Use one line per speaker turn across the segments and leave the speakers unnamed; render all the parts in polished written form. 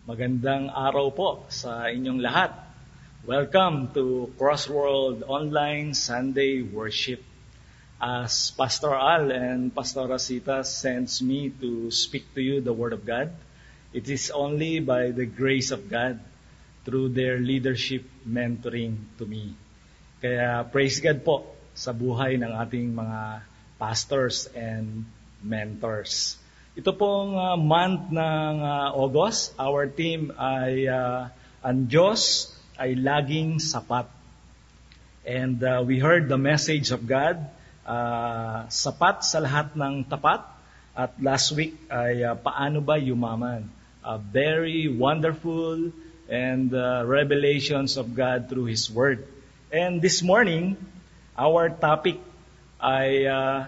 Magandang araw po sa inyong lahat. Welcome to Crossworld Online Sunday Worship. As Pastor Al and Pastor Rosita sends me to speak to you the Word of God, it is only by the grace of God through their leadership mentoring to me. Kaya praise God po sa buhay ng ating mga pastors and mentors. Ito pong month ng August, our theme ay ang Diyos ay laging sapat. And we heard the message of God, sapat sa lahat ng tapat. At last week ay paano ba yumaman? Very wonderful and revelations of God through His Word. And this morning, our topic ay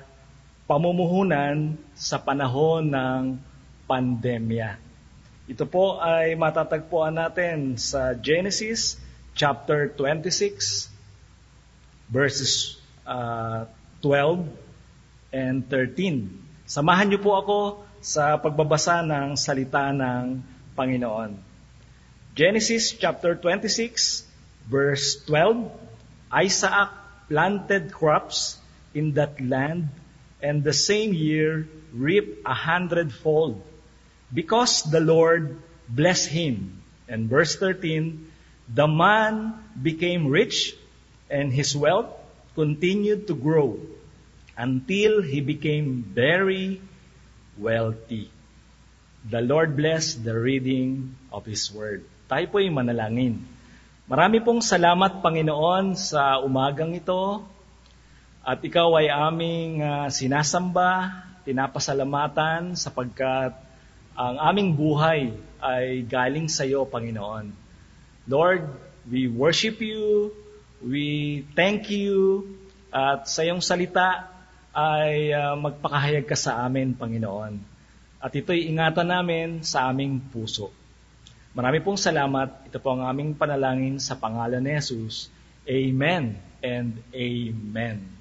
pamumuhunan sa panahon ng pandemya. Ito po ay matatagpuan natin sa Genesis chapter 26 verses 12 and 13. Samahan niyo po ako sa pagbabasa ng salita ng Panginoon. Genesis chapter 26 verse 12, Isaac planted crops in that land, and the same year reaped 100-fold, because the Lord blessed him. And verse 13, the man became rich, and his wealth continued to grow until he became very wealthy. The Lord bless the reading of His Word. Tayo po'y manalangin. Marami pong salamat, Panginoon, sa umagang ito. At ikaw ay aming sinasamba, pinapasalamatan sapagkat ang aming buhay ay galing sa iyo, Panginoon. Lord, we worship you, we thank you, at sa iyong salita ay magpakahayag ka sa amin, Panginoon. At ito'y ingatan namin sa aming puso. Marami pong salamat. Ito po ang aming panalangin sa pangalan ni Jesus. Amen and amen.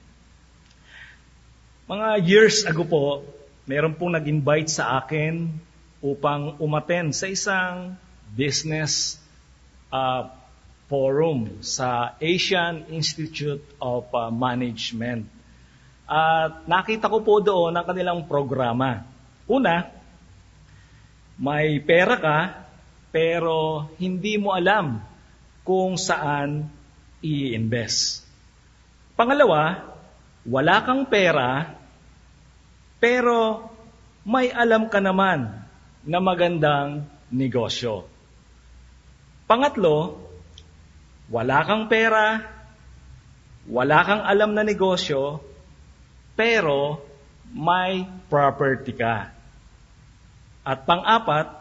Mga years ago po, mayroon pong nag-invite sa akin upang umattend sa isang business forum sa Asian Institute of Management. At nakita ko po doon ang kanilang programa. Una, may pera ka, pero hindi mo alam kung saan i-invest. Pangalawa, wala kang pera, pero may alam ka naman na magandang negosyo. Pangatlo, wala kang pera, wala kang alam na negosyo, pero may property ka. At pang-apat,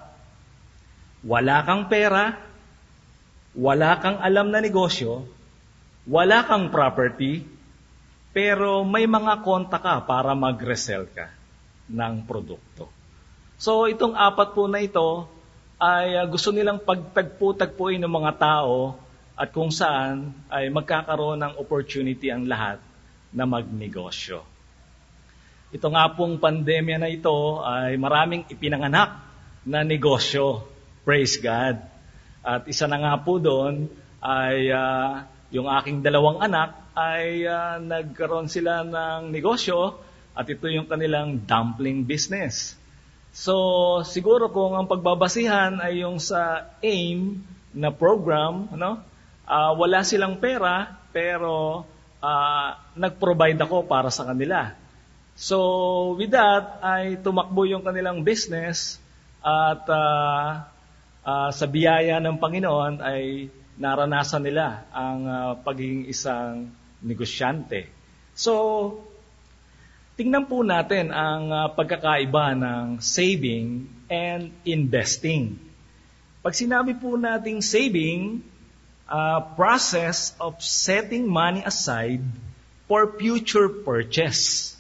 wala kang pera, wala kang alam na negosyo, wala kang property, pero may mga konta ka para mag-resell ka ng produkto. So itong apat po na ito ay gusto nilang pagtagpo-tagpuin ng mga tao at kung saan ay magkakaroon ng opportunity ang lahat na magnegosyo. Ito nga pong pandemya na ito ay maraming ipinanganak na negosyo. Praise God. At isa na nga po doon ay yung aking dalawang anak ay nagkaroon sila ng negosyo at ito yung kanilang dumpling business. So, siguro kung ang pagbabasihan ay yung sa AIM na program, wala silang pera pero nag-provide ako para sa kanila. So, with that, ay tumakbo yung kanilang business at sa biyaya ng Panginoon ay naranasan nila ang pagiging isang negosyante. So, tingnan po natin ang pagkakaiba ng saving and investing. Pag sinabi po nating saving, process of setting money aside for future purchase,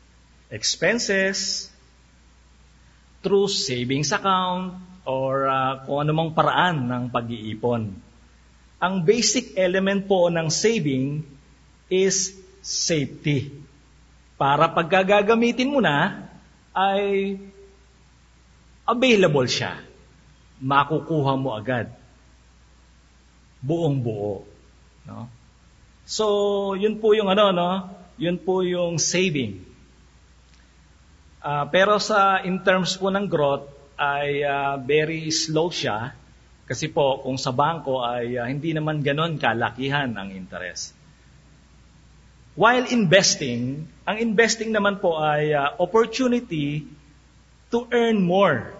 expenses, through savings account, or kung anumang paraan ng pag-iipon. Ang basic element po ng saving is safety. Para pag gagamitin mo na, ay available siya. makukuha mo agad. Buong buo. No? So, yun po yung yun po yung saving. Pero in terms po ng growth, ay very slow siya. Kasi po, kung sa bangko ay hindi naman ganon kalakihan ang interest. While investing, ang investing naman po ay opportunity to earn more.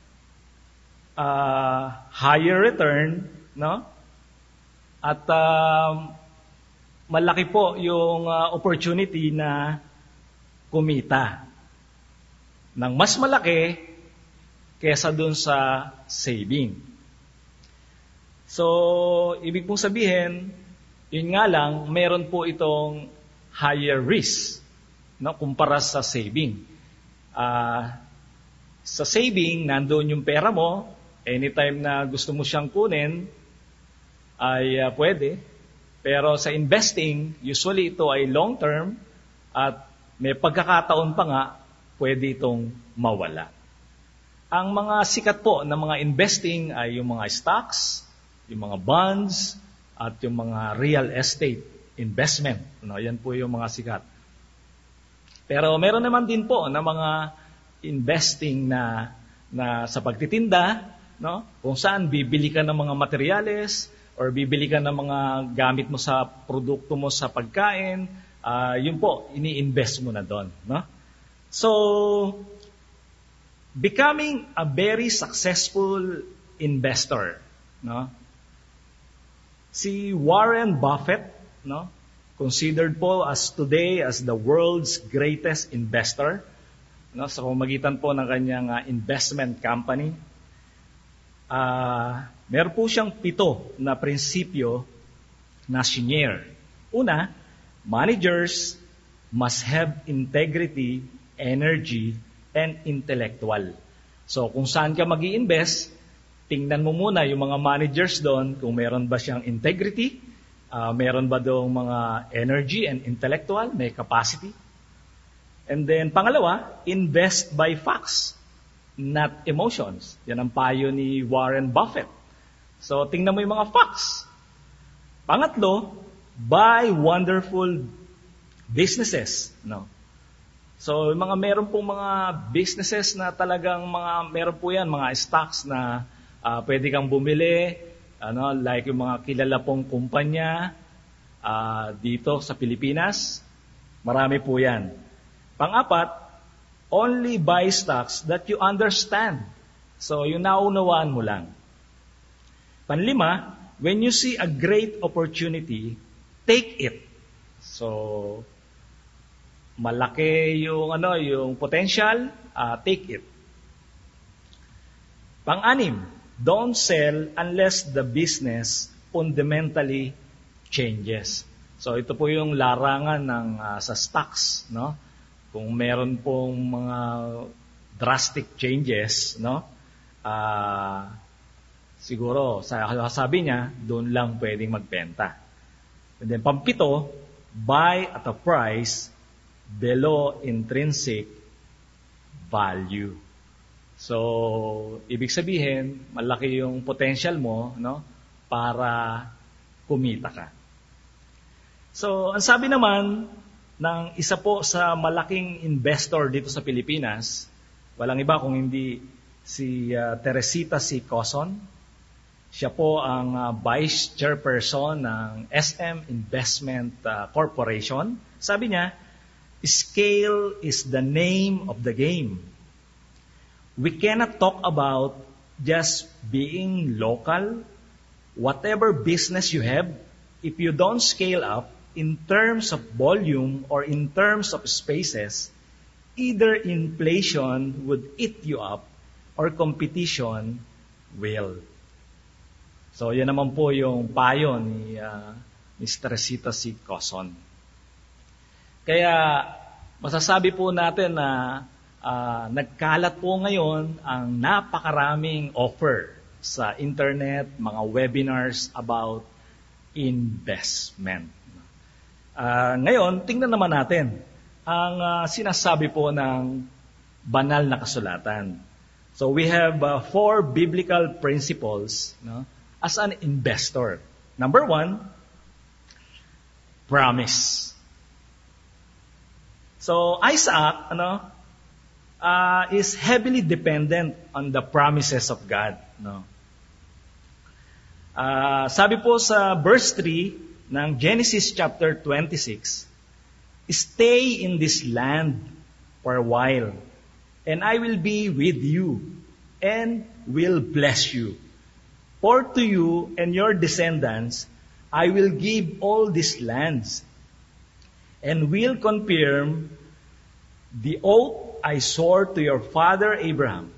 Higher return, no? At malaki po yung opportunity na kumita ng mas malaki kesa dun sa saving. So, ibig pong sabihin, yun nga lang, meron po itong higher risk, no, kumpara sa saving. Sa saving, nandoon yung pera mo, anytime na gusto mo siyang kunin, ay pwede. Pero sa investing, usually ito ay long term at may pagkakataon pa nga, pwede itong mawala. Ang mga sikat po na mga investing ay yung mga stocks, yung mga bonds, at yung mga real estate investment. No, yan po yung mga sikat. Pero meron naman din po na mga investing na sa pagtitinda, no? Kung saan bibili ka ng mga materyales or bibili ka ng mga gamit mo sa produkto mo sa pagkain, yun po, ini-invest mo na doon, no? So, becoming a very successful investor, no? Si Warren Buffett, no? Considered po as today as the world's greatest investor, no? Sa pamamagitan po ng kanyang investment company. Meron po siyang 7 na prinsipyo na shinare. Una, managers must have integrity, energy, and intellectual. So, kung saan ka mag-i-invest, tingnan mo muna yung mga managers doon, kung meron ba siyang integrity, meron ba doong mga energy and intellectual, may capacity. And then, pangalawa, invest by facts, not emotions. Yan ang payo ni Warren Buffett. So, tingnan mo yung mga facts. Pangatlo, buy wonderful businesses. No? So, yung meron pong mga businesses na talagang meron po yan, mga stocks na pwede kang bumili, like yung mga kilala pong kumpanya dito sa Pilipinas. Marami po yan. Pang-apat, only buy stocks that you understand. So, yung naunawaan mo lang. Panlima, when you see a great opportunity, take it. So, malaki yung potential, take it. Pang-anim, don't sell unless the business fundamentally changes. So, ito po yung larangan ng sa stocks, no? Kung meron pong mga drastic changes, no? Siguro, sabi niya, doon lang pwedeng magbenta. And then, pampito, buy at a price below intrinsic value. So, ibig sabihin, malaki yung potential mo, no, para kumita ka. So, ang sabi naman ng isa po sa malaking investor dito sa Pilipinas, walang iba kung hindi si Teresita C. Coson. Siya po ang Vice Chairperson ng SM Investment Corporation. Sabi niya, scale is the name of the game. We cannot talk about just being local. Whatever business you have, if you don't scale up in terms of volume or in terms of spaces, either inflation would eat you up or competition will. So, yan naman po yung payo ni Mr. Teresita C. Coson. Kaya, masasabi po natin na nagkalat po ngayon ang napakaraming offer sa internet, mga webinars about investment. Ngayon, tingnan naman natin ang sinasabi po ng banal na kasulatan. So we have 4 biblical principles, no, as an investor. Number 1, promise. So Isaac, is heavily dependent on the promises of God. No? Sabi po sa verse 3 ng Genesis chapter 26, "Stay in this land for a while, and I will be with you, and will bless you. For to you and your descendants, I will give all these lands, and will confirm the oath I swore to your father Abraham."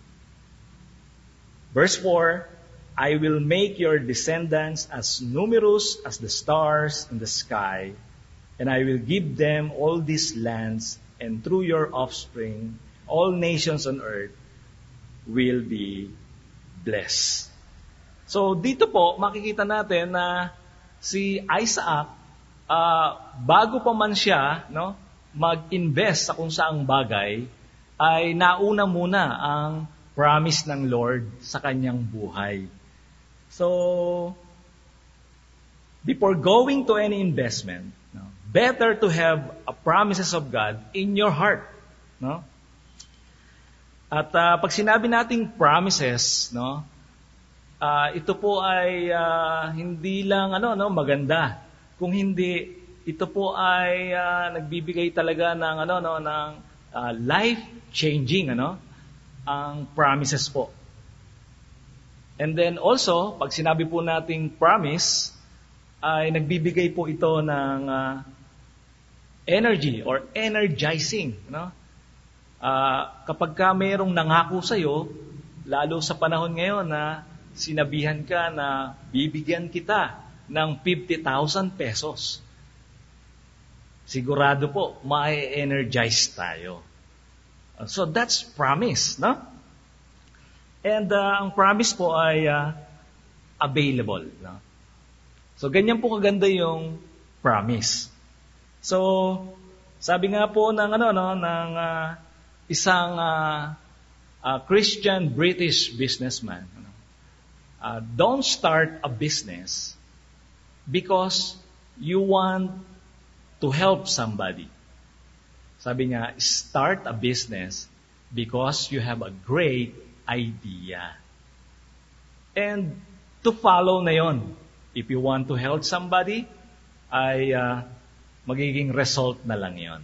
Verse 4, "I will make your descendants as numerous as the stars in the sky, and I will give them all these lands, and through your offspring, all nations on earth will be blessed." So dito po, makikita natin na si Isaac, bago pa man siya mag-invest sa kung saang bagay, ay nauna muna ang promise ng Lord sa kanyang buhay. So, before going to any investment, better to have a promises of God in your heart. No? At pag sinabi nating promises, ito po ay hindi lang maganda. Kung hindi, ito po ay nagbibigay talaga ng life-changing ang promises po. And then also, pag sinabi po nating promise, ay nagbibigay po ito ng energy or energizing. Kapag ka mayroong nangako sa'yo, lalo sa panahon ngayon na sinabihan ka na bibigyan kita ng 50,000 pesos, sigurado po, ma-energize tayo. So that's promise, no? And ang promise po ay available, no? So ganyan po kaganda yung promise. So sabi nga po ng isang Christian British businessman, don't start a business because you want to help somebody. Sabi niya, start a business because you have a great idea. And to follow na yon. If you want to help somebody, ay magiging result na lang yon.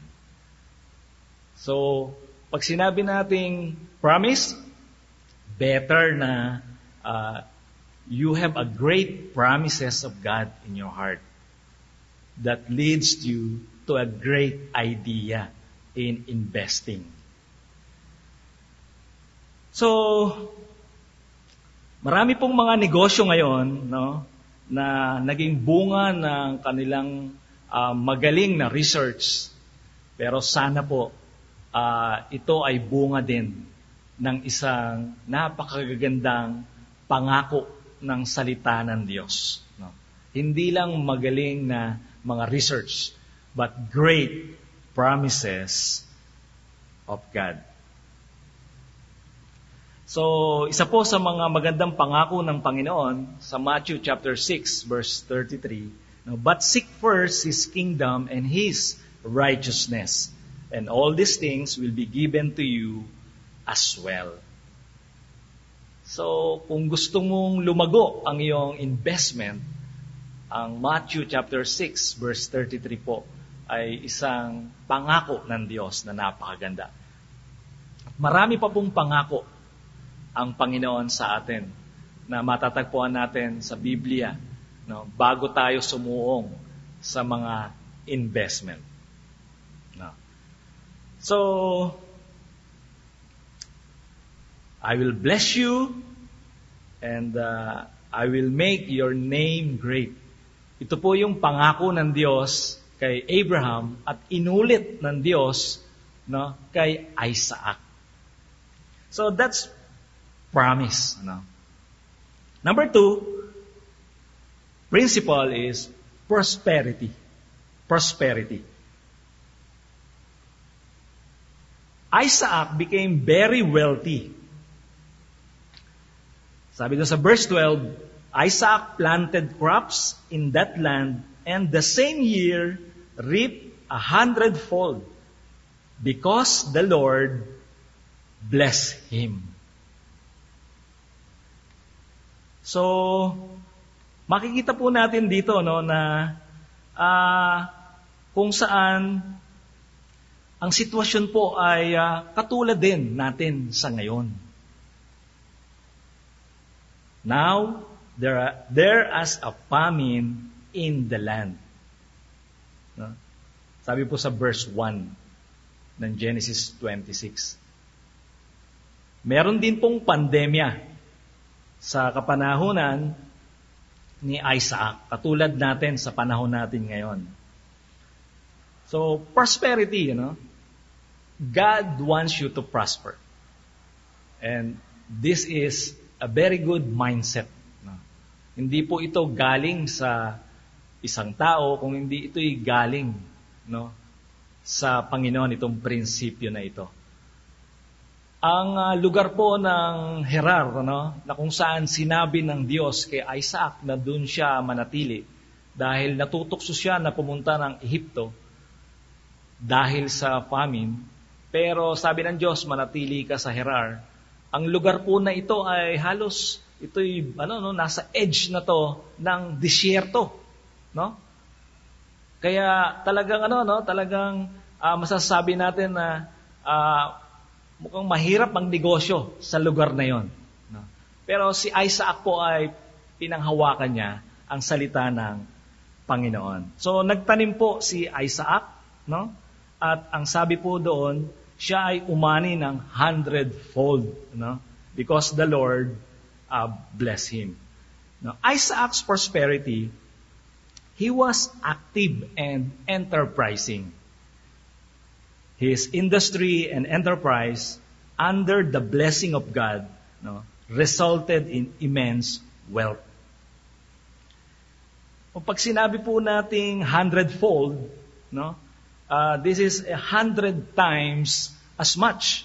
So, pag sinabi nating promise, better na you have a great promises of God in your heart that leads you to a great idea in investing. So, marami pong mga negosyo ngayon, na naging bunga ng kanilang magaling na research. Pero sana po, ito ay bunga din ng isang napakagandang pangako ng salita ng Diyos. Hindi lang magaling na mga research, but great promises of God. So, isa po sa mga magandang pangako ng Panginoon sa Matthew chapter 6 verse 33, "But seek first His kingdom and His righteousness, and all these things will be given to you as well." So, kung gusto mong lumago ang iyong investment, ang Matthew chapter 6 verse 33 po ay isang pangako ng Diyos na napakaganda. Marami pa pong pangako ang Panginoon sa atin na matatagpuan natin sa Biblia, bago tayo sumuong sa mga investment. So, I will bless you and I will make your name great. Ito po yung pangako ng Diyos kay Abraham at inulit ng Diyos kay Isaac. So that's promise. Number 2, principle is prosperity. Prosperity. Isaac became very wealthy Sabi doon sa verse 12, Isaac planted crops in that land and the same year reaped 100-fold because the Lord blessed him. So, makikita po natin dito na kung saan ang sitwasyon po ay katulad din natin sa ngayon. Now, there is a famine in the land. No? Sabi po sa verse 1 ng Genesis 26. Meron din pong pandemya sa kapanahunan ni Isaac, katulad natin sa panahon natin ngayon. So, prosperity, God wants you to prosper. And this is a very good mindset. Hindi po ito galing sa isang tao, kung hindi ito'y galing sa Panginoon, itong prinsipyo na ito. Ang lugar po ng Gerar, na kung saan sinabi ng Diyos kay Isaac na doon siya manatili dahil natutokso siya na pumunta ng Ehipto dahil sa famine, pero sabi ng Diyos, manatili ka sa Gerar. Ang lugar po na ito ay halos ito'y nasa edge na to ng disyerto, Kaya talagang talagang masasabi natin na mukhang mahirap ang negosyo sa lugar na yon. Pero si Isaac po ay pinanghawakan niya ang salita ng Panginoon. So nagtanim po si Isaac, at ang sabi po doon, siya ay umani ng 100-fold, because the Lord blessed him. Now, Isaac's prosperity, he was active and enterprising. His industry and enterprise under the blessing of God resulted in immense wealth. O pag sinabi po nating 100-fold, this is 100 times as much.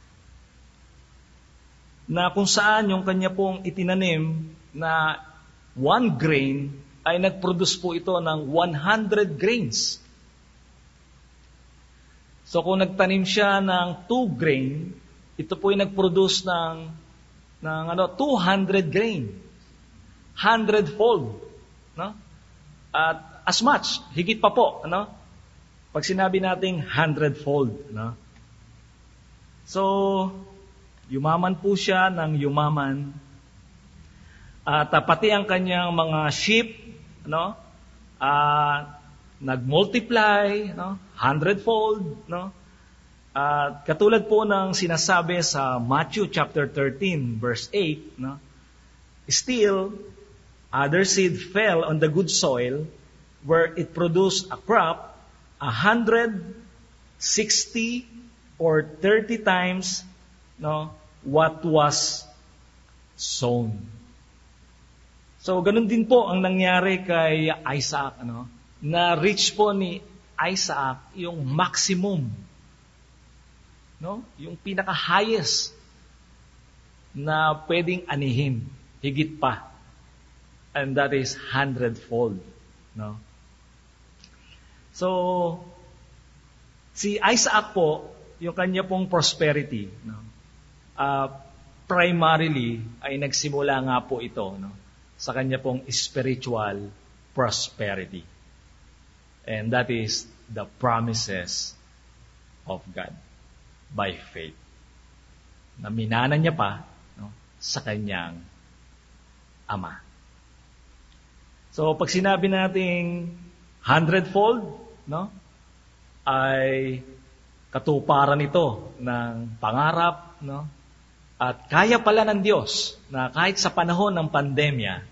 Na kung saan yung kanya pong itinanim na 1 grain ay nag-produce po ito ng 100 grains. So kung nagtanim siya ng 2 grain, ito po ay nag-produce ng 200 grain. 100-fold. At as much, higit pa po. Pag sinabi nating 100-fold. So, yumaman po siya ng yumaman. At pati ang kanyang mga sheep, nag-multiply, 100-fold, katulad po ng sinasabi sa Matthew chapter 13, verse 8, Still, other seed fell on the good soil, where it produced a crop 160 or 30 times what was sown. So, ganun din po ang nangyari kay Isaac, na reach po ni Isaac yung maximum, yung pinaka-highest na pwedeng anihin, higit pa. And that is 100-fold. So, si Isaac po, yung kanya pong prosperity, primarily ay nagsimula nga po ito sa kanya pong spiritual prosperity. And that is the promises of God by faith. Na minana niya pa sa kanyang ama. So pag sinabi nating 100-fold, ay katuparan ito ng pangarap, at kaya pala ng Diyos na kahit sa panahon ng pandemya,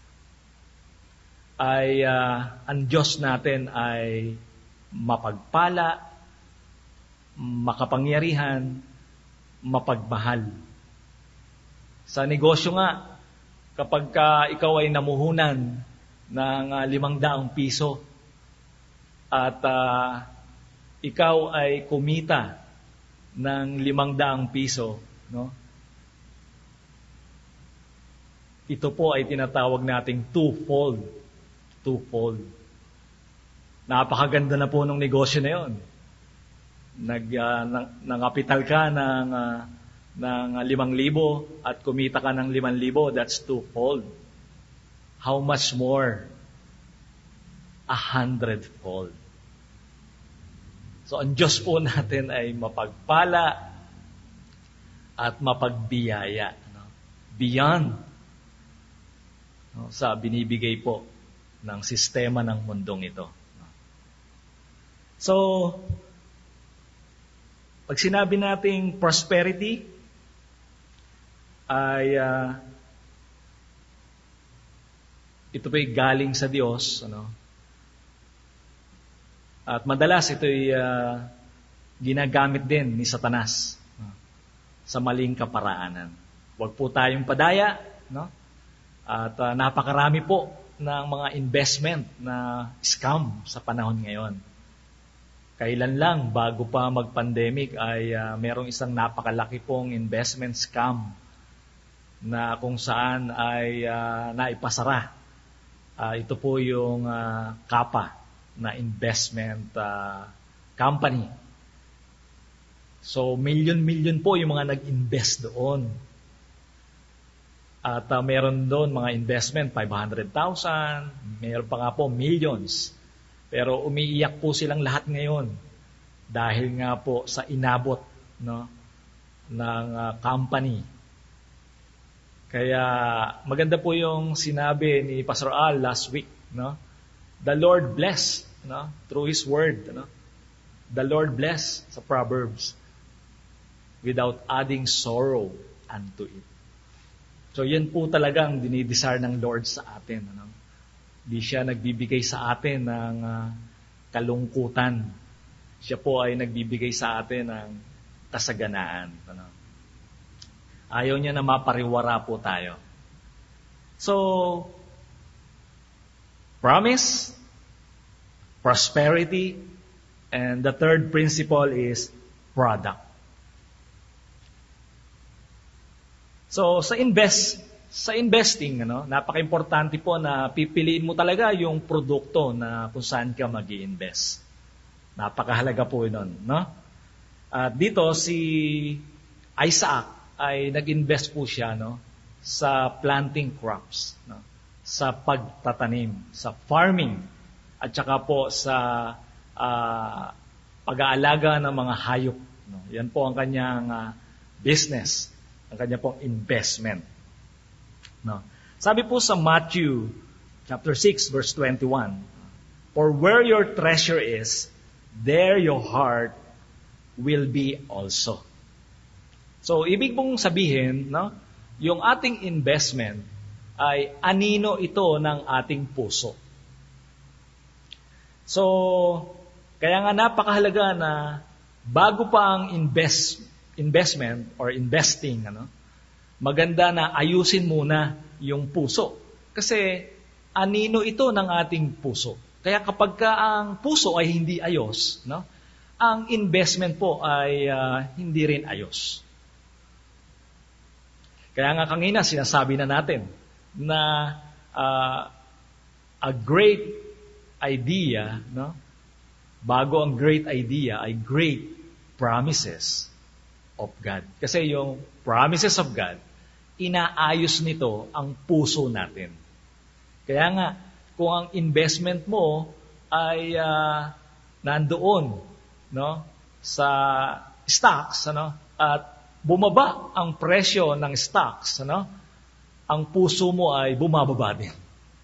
ay ang Diyos natin ay mapagpala, makapangyarihan, mapagmahal. Sa negosyo nga, kapag ikaw ay namuhunan ng 500 piso at ikaw ay kumita ng 500 piso, ito po ay tinatawag nating twofold. Twofold. Napakaganda na po ng negosyo na yon. Nangapital ka ng 5,000 at kumita ka ng 5,000, that's twofold. How much more? 100-fold. So, ang Diyos po natin ay mapagpala at mapagbiyaya. Beyond sa binibigay po ng sistema ng mundong ito. So, pag sinabi nating prosperity, ay ito po'y galing sa Diyos, At madalas ito'y ginagamit din ni Satanas sa maling kaparaanan. Huwag po tayong padaya, At napakarami po ng mga investment na scam sa panahon ngayon. Kailan lang, bago pa mag-pandemic, ay merong isang napakalaki pong investment scam na kung saan ay naipasara. Ito po yung Kapa na investment company. So, million po yung mga nag-invest doon. At meron doon mga investment, 500,000, meron pa nga po millions. Pero umiiyak po silang lahat ngayon dahil nga po sa inabot ng company. Kaya maganda po yung sinabi ni Pastor Al last week, The Lord bless, through His word, The Lord bless sa Proverbs without adding sorrow unto it. So yan po talagang dinidesire ng Lord sa atin. Hindi siya nagbibigay sa atin ng kalungkutan. Siya po ay nagbibigay sa atin ng kasaganaan. Ayaw niya na mapariwara po tayo. So, promise, prosperity, and the third principle is product. So, sa investing, napaka-importante po na pipiliin mo talaga yung produkto na kung saan ka mag-i-invest. Napakahalaga po yun, At dito, si Isaac ay nag-invest po siya, sa planting crops, sa pagtatanim, sa farming, at saka po sa pag-aalaga ng mga hayop. Yan po ang kanyang business. Ang kanya pong investment. Sabi po sa Matthew chapter 6 verse 21, For where your treasure is, there your heart will be also. So, ibig pong sabihin, yung ating investment ay anino ito ng ating puso. So, kaya nga napakahalaga na bago pa ang investment or investing, maganda na ayusin muna yung puso. Kasi anino ito ng ating puso. Kaya kapag ang puso ay hindi ayos, ang investment po ay hindi rin ayos. Kaya nga kanina sinasabi na natin na a great idea, bago ang great idea ay great promises of God. Kasi yung promises of God, inaayos nito ang puso natin. Kaya nga, kung ang investment mo ay nandoon sa stocks, at bumaba ang presyo ng stocks, ang puso mo ay bumababa din.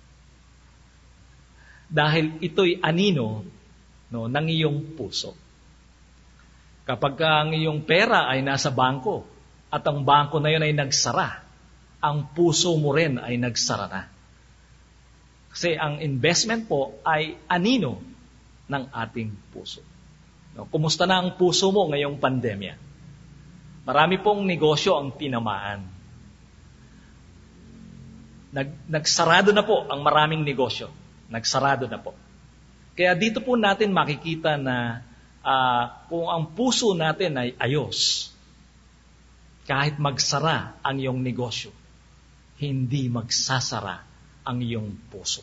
Dahil ito'y anino ng iyong puso. Kapag ang iyong pera ay nasa bangko at ang bangko na yun ay nagsara, ang puso mo rin ay nagsara na. Kasi ang investment po ay anino ng ating puso. Kumusta na ang puso mo ngayong pandemya? Marami pong negosyo ang tinamaan. Nagsarado na po ang maraming negosyo. Nagsarado na po. Kaya dito po natin makikita na kung ang puso natin ay ayos, kahit magsara ang iyong negosyo, hindi magsasara ang iyong puso.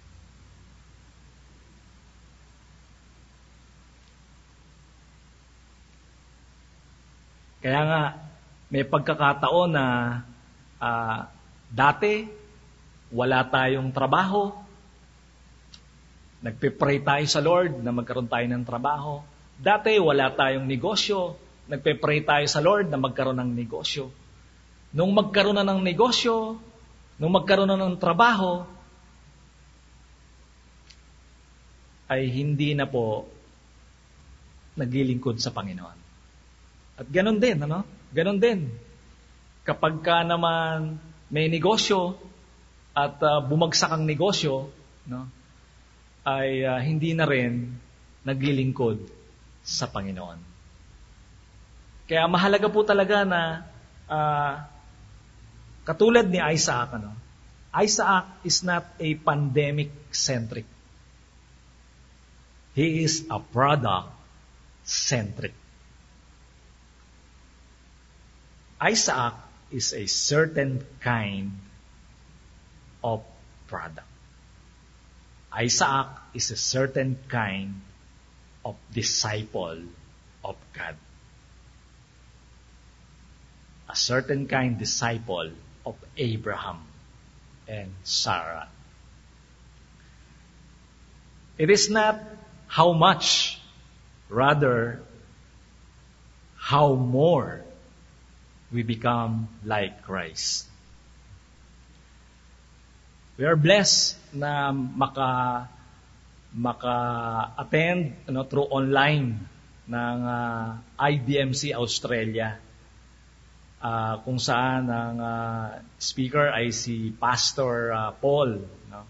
Kaya nga, may pagkakataon na dati, wala tayong trabaho. Nagpe-pray tayo sa Lord na magkaroon tayo ng trabaho. Dati, wala tayong negosyo. Nagpe-pray tayo sa Lord na magkaroon ng negosyo. Nung magkaroon na ng negosyo, nung magkaroon na ng trabaho, ay hindi na po naglilingkod sa Panginoon. At ganon din, ano? Ganon din. Kapag ka naman may negosyo at bumagsak ang negosyo, no, ay hindi na rin naglilingkod sa Panginoon. Kaya mahalaga po talaga na katulad ni Isaac, ano? Isaac is not a pandemic-centric. He is a product-centric. Isaac is a certain kind of product. Isaac is a certain kind of disciple of God. A certain kind disciple of Abraham and Sarah. It is not how much, rather how more we become like Christ. We are blessed na maka-attend through online ng IDMC Australia, kung saan ang speaker ay si Pastor Paul. No?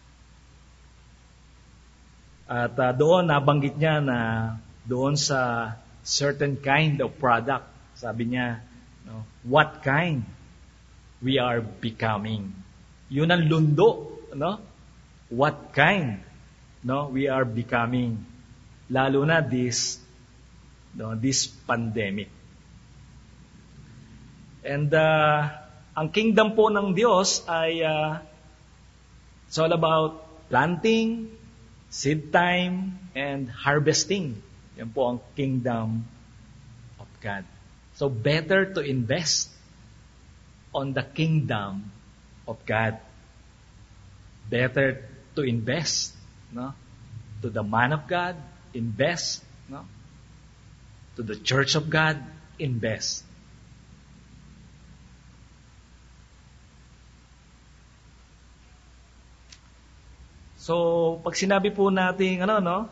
At doon nabanggit niya na doon sa certain kind of product, sabi niya, no, what kind we are becoming. Yun ang lundo, no? What kind, no, we are becoming. Lalo na this pandemic. And ang kingdom po ng Diyos ay it's all about planting, seed time, and harvesting. Yan po ang kingdom of God. So better to invest on the kingdom of God. Better to invest, no, to the man of God, invest, no, to the church of God, invest. So pag sinabi po natin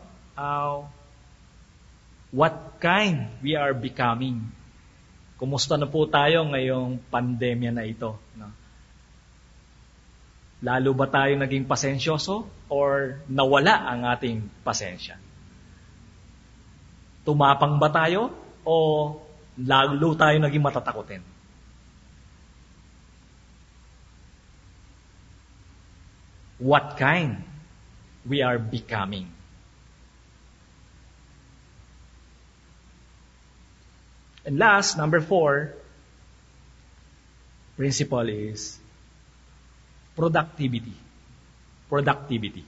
what kind we are becoming. Kumusta na po tayo ngayong pandemya na ito? No? Lalo ba tayo naging pasensyoso or nawala ang ating pasensya? Tumapang ba tayo o lalo tayo naging matatakotin? What kind we are becoming? And last, number 4, principle is productivity. Productivity.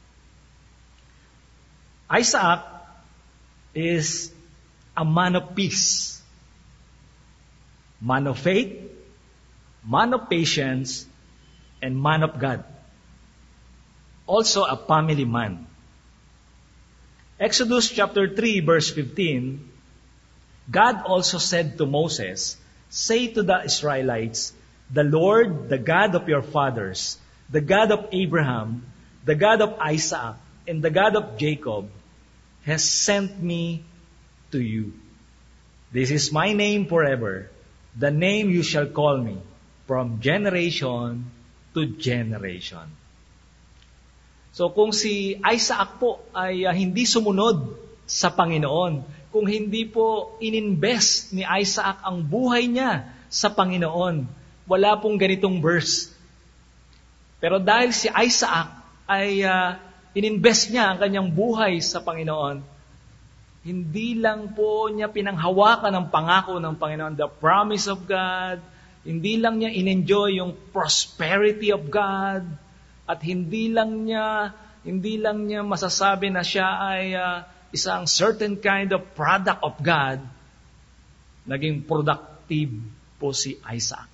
Isaac is a man of peace, man of faith, man of patience, and man of God. Also a family man. Exodus chapter 3, verse 15, God also said to Moses, "Say to the Israelites, the Lord, the God of your fathers, the God of Abraham, the God of Isaac, and the God of Jacob, has sent me to you. This is my name forever, the name you shall call me, from generation to generation." So kung si Isaac po ay hindi sumunod sa Panginoon, kung hindi po ininvest ni Isaac ang buhay niya sa Panginoon, wala pong ganitong verse. Pero dahil si Isaac ay ininvest niya ang kanyang buhay sa Panginoon, hindi lang po niya pinanghawakan ang pangako ng Panginoon, the promise of God, Hindi lang niya in-enjoy yung prosperity of God at hindi lang niya masasabi na siya ay isang certain kind of product of God. Naging productive po si Isaac.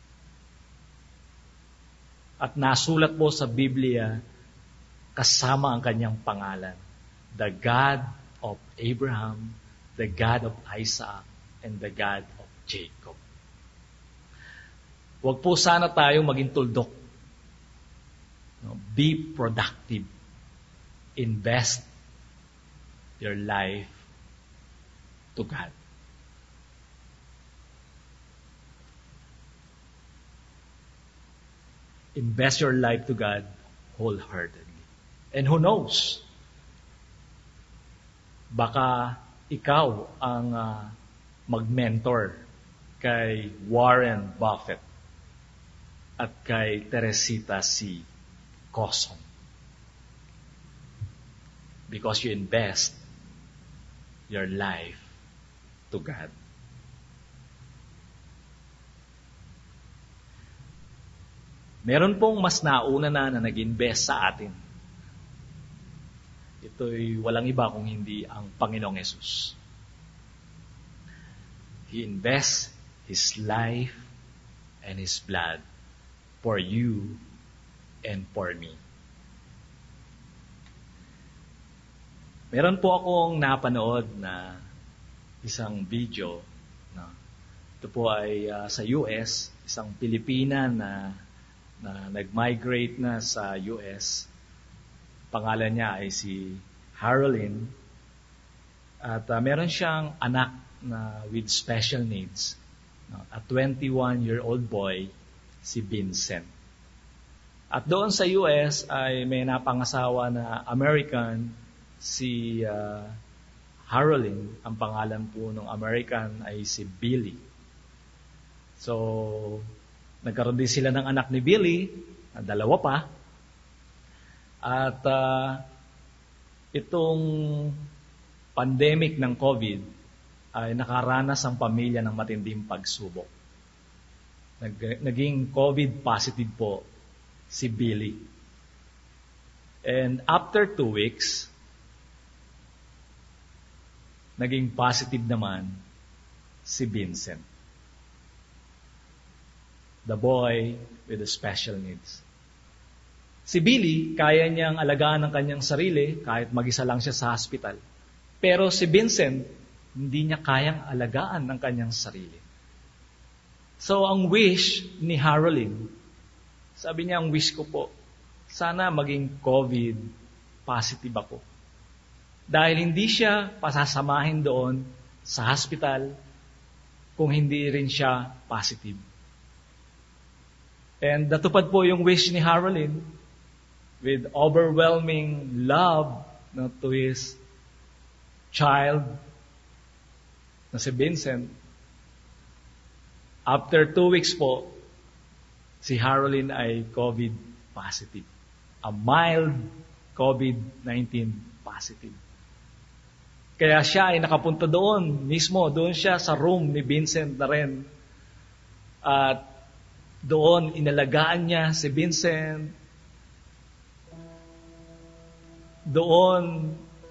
At nasulat po sa Biblia kasama ang kanyang pangalan. The God of Abraham, the God of Isaac, and the God of Jacob. Huwag po sana tayong maging tuldok. No, be productive. Invest your life to God. Invest your life to God wholeheartedly. And who knows? Baka ikaw ang mag-mentor kay Warren Buffett at kay Teresita C. Cosson. Because you invest your life to God. Meron pong mas nauna na nag-invest sa atin. Ito'y walang iba kung hindi ang Panginoong Hesus. He invests His life and His blood for you and for me. Meron po akong napanood na isang video. No? Ito po ay sa US, isang Pilipina na nag-migrate na sa US. Pangalan niya ay si Harolyn. At meron siyang anak na with special needs. No? A 21-year-old boy, si Vincent. At doon sa US ay may napangasawa na American, si Harolyn. Ang pangalan po ng American ay si Billy. So, nagkaroon din sila ng anak ni Billy, dalawa pa. At itong pandemic ng COVID ay nakaranas ang pamilya ng matinding pagsubok. Naging COVID positive po si Billy. And after 2 weeks, naging positive naman si Vincent. The boy with the special needs. Si Billy, kaya niyang alagaan ang kanyang sarili kahit mag-isa lang siya sa hospital. Pero si Vincent, hindi niya kayang alagaan ang kanyang sarili. So ang wish ni Harolyn, sabi niya, ang wish ko po, sana maging COVID positive ako. Dahil hindi siya pasasamahin doon sa hospital kung hindi rin siya positive. And natupad po yung wish ni Harolyn with overwhelming love to his child na si Vincent. After 2 weeks po, si Harolyn ay COVID positive. A mild COVID-19 positive. Kaya siya ay nakapunta doon mismo, doon siya sa room ni Vincent na rin. At doon inalagaan niya si Vincent. Doon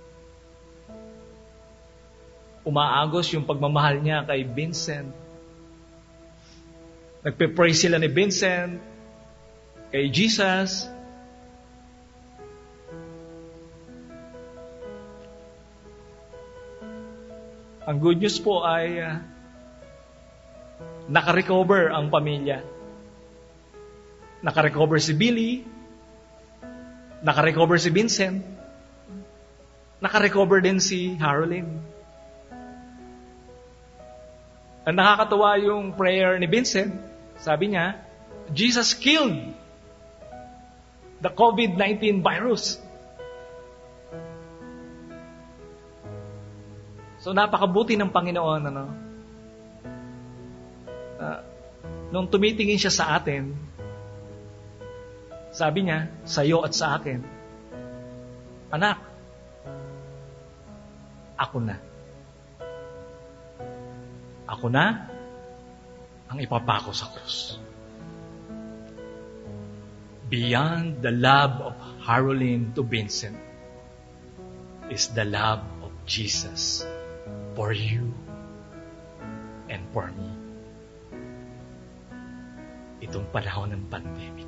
umaagos yung pagmamahal niya kay Vincent. Nagpe-pray sila ni Vincent kay Jesus. Ang good news po ay nakarecover ang pamilya. Nakarecover si Billy, nakarecover si Vincent, nakarecover din si Harolyn. Ang nakakatawa yung prayer ni Vincent, sabi niya, Jesus killed the COVID-19 virus. So napakabuti ng Panginoon, nung tumitingin siya sa atin, sabi niya, sa iyo at sa akin, anak, ako na. Ako na ang ipapako sa krus. Beyond the love of Haroline to Vincent is the love of Jesus for you and for me. Itong panahon ng pandemic.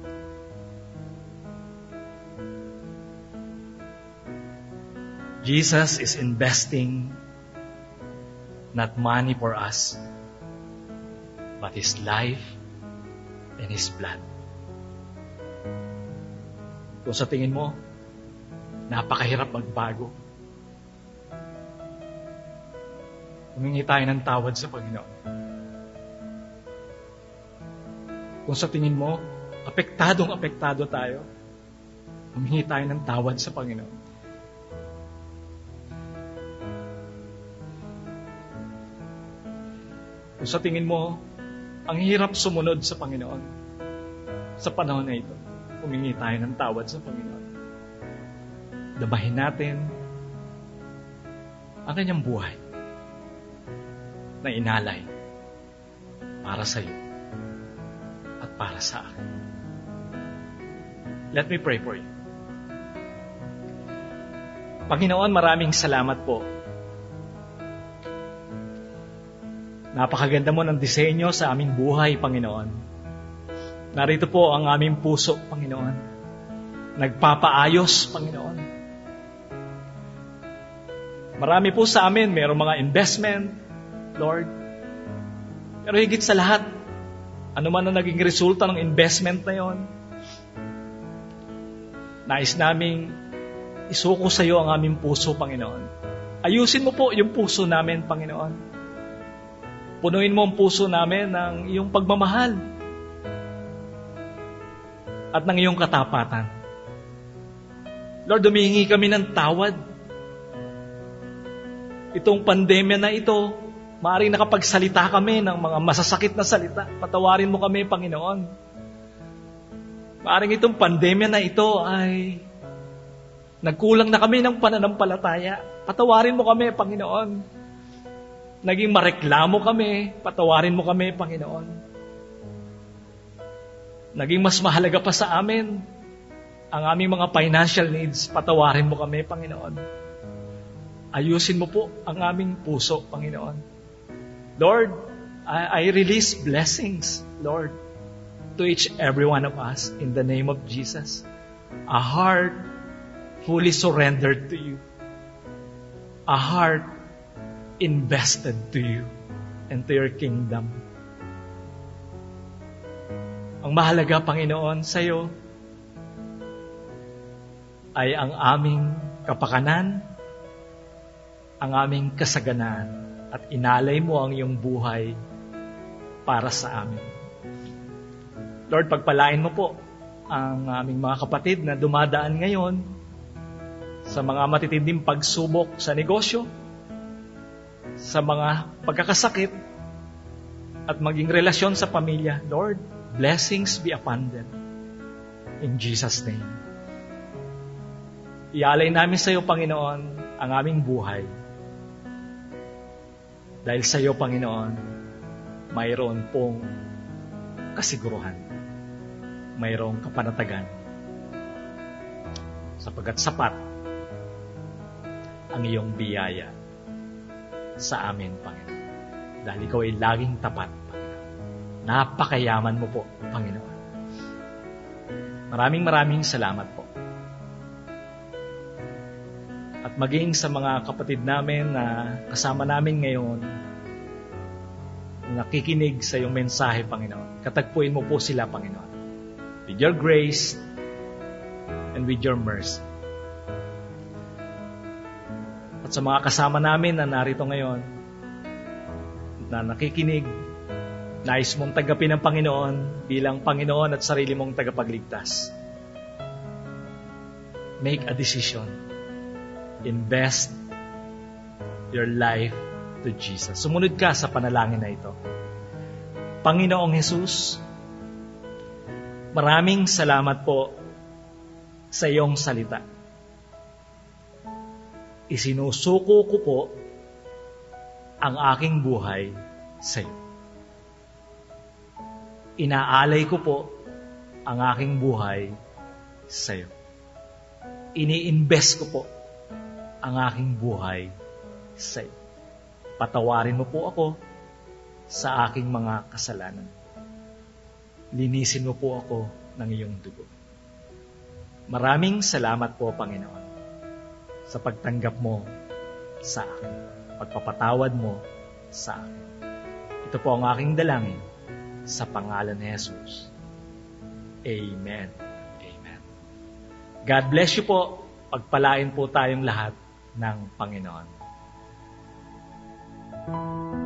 Jesus is investing not money for us, but His life and His blood. Kung sa tingin mo, napakahirap magbago, humingi tayo ng tawad sa Panginoon. Kung sa tingin mo, apektado tayo, humingi tayo ng tawad sa Panginoon. Kung sa tingin mo, ang hirap sumunod sa Panginoon sa panahon na ito, humingi tayo ng tawad sa Panginoon. Damahin natin ang kanyang buhay na inalay para sa iyo at para sa akin. Let me pray for you. Panginoon, maraming salamat po. Napakaganda mo ng disenyo sa aming buhay, Panginoon. Narito po ang aming puso, Panginoon. Nagpapaayos, Panginoon. Marami po sa amin, mayroong mga investment, Lord. Pero higit sa lahat, ano man ang naging resulta ng investment na yon, nais naming isuko sa iyo ang aming puso, Panginoon. Ayusin mo po yung puso namin, Panginoon. Punuin mo ang puso namin ng iyong pagmamahal at ng iyong katapatan. Lord, humihingi kami ng tawad. Itong pandemya na ito, maaaring nakapagsalita kami ng mga masasakit na salita. Patawarin mo kami, Panginoon. Maaaring itong pandemya na ito ay nagkulang na kami ng pananampalataya. Patawarin mo kami, Panginoon. Naging mareklamo kami. Patawarin mo kami, Panginoon. Naging mas mahalaga pa sa amin ang aming mga financial needs. Patawarin mo kami, Panginoon. Ayusin mo po ang aming puso, Panginoon. Lord, I release blessings, Lord, to each every one of us in the name of Jesus. A heart fully surrendered to you. A heart invested to you and to your kingdom. Ang mahalaga, Panginoon, sa iyo ay ang aming kapakanan, ang aming kasaganaan, at inalay mo ang iyong buhay para sa amin. Lord, pagpalain mo po ang aming mga kapatid na dumadaan ngayon sa mga matitinding pagsubok sa negosyo, sa mga pagkakasakit, at maging relasyon sa pamilya. Lord, blessings be upon them. In Jesus' name. Ialay namin sa iyo, Panginoon, ang aming buhay. Dahil sa iyo, Panginoon, mayroon pong kasiguruhan. Mayroong kapanatagan. Sapagkat sapat ang iyong biyaya sa amin, Panginoon. Dahil ikaw ay laging tapat, Panginoon. Napakayaman mo po, Panginoon. Maraming salamat po. At maging sa mga kapatid namin na kasama namin ngayon, nakikinig sa iyong mensahe, Panginoon. Katagpuin mo po sila, Panginoon. With your grace and with your mercy. At sa mga kasama namin na narito ngayon, na nakikinig, nais mong tanggapin ng Panginoon bilang Panginoon at sarili mong tagapagligtas. Make a decision. Invest your life to Jesus. Sumunod ka sa panalangin na ito. Panginoong Jesus, maraming salamat po sa iyong salita. Isinusuko ko po ang aking buhay sa iyo. Inaalay ko po ang aking buhay sa iyo. Ini-invest ko po ang aking buhay sa iyo. Patawarin mo po ako sa aking mga kasalanan. Linisin mo po ako ng iyong dugo. Maraming salamat po, Panginoon, sa pagtanggap mo sa akin, pagpapatawad mo sa akin. Ito po ang aking dalangin sa pangalan ni Jesus. Amen. Amen. God bless you po. Pagpalain po tayong lahat ng Panginoon.